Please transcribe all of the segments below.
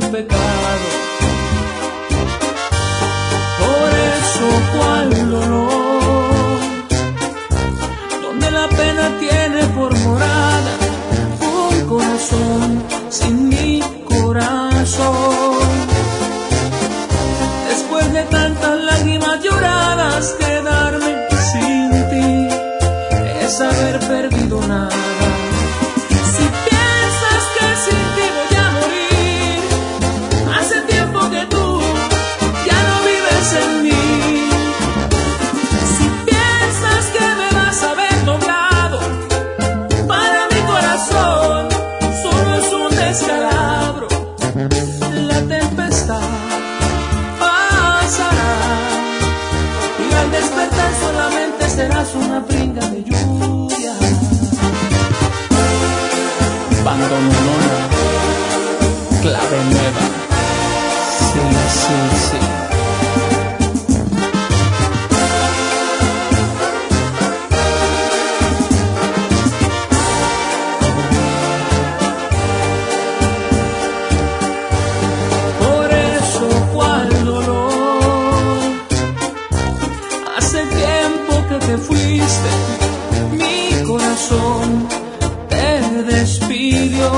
pecado. Por eso cuál dolor, donde la pena tiene por morada un corazón sin mi corazón. Después de tantas lágrimas lloradas, quedarme sin ti es haber perdido nada. Si piensas que sin ti voy a morir, hace tiempo que tú ya no vives en mí. Si piensas que me vas a ver doblado, para mi corazón solo es un descalabro. La tempestad pasará y al despertar solamente serás una brinda de lluvia. Bandonona, clave nueva. Sí, sí, sí. Por eso cuál dolor, hace tiempo que te fuiste, mi corazón te despidió.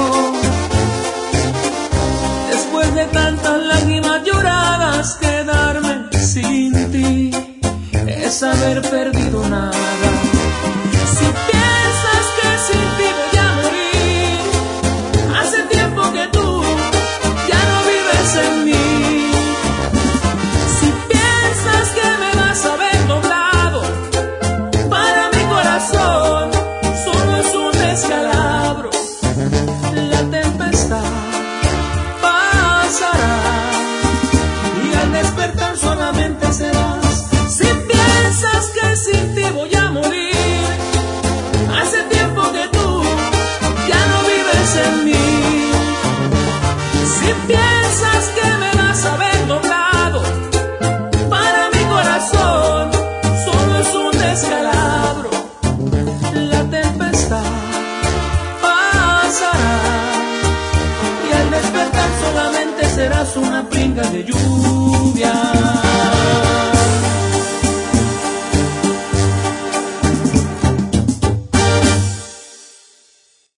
Después de tantas lágrimas lloradas, quedarme sin ti es haber perdido nada. Si piensas que sin ti voy a morir, hace tiempo que tú ya no vives en mí. Si piensas que me vas a ver doblado, para mi corazón solo es un descalabro. La tempestad pasará y al despertar solamente serás. Si piensas que sin ti voy a morir, hace tiempo que tú ya no vives en mí. Si piensas que me vas a ver doblado, para mi corazón solo es un descalabro. La tempestad pasará y al despertar solamente serás una pinga de lluvia.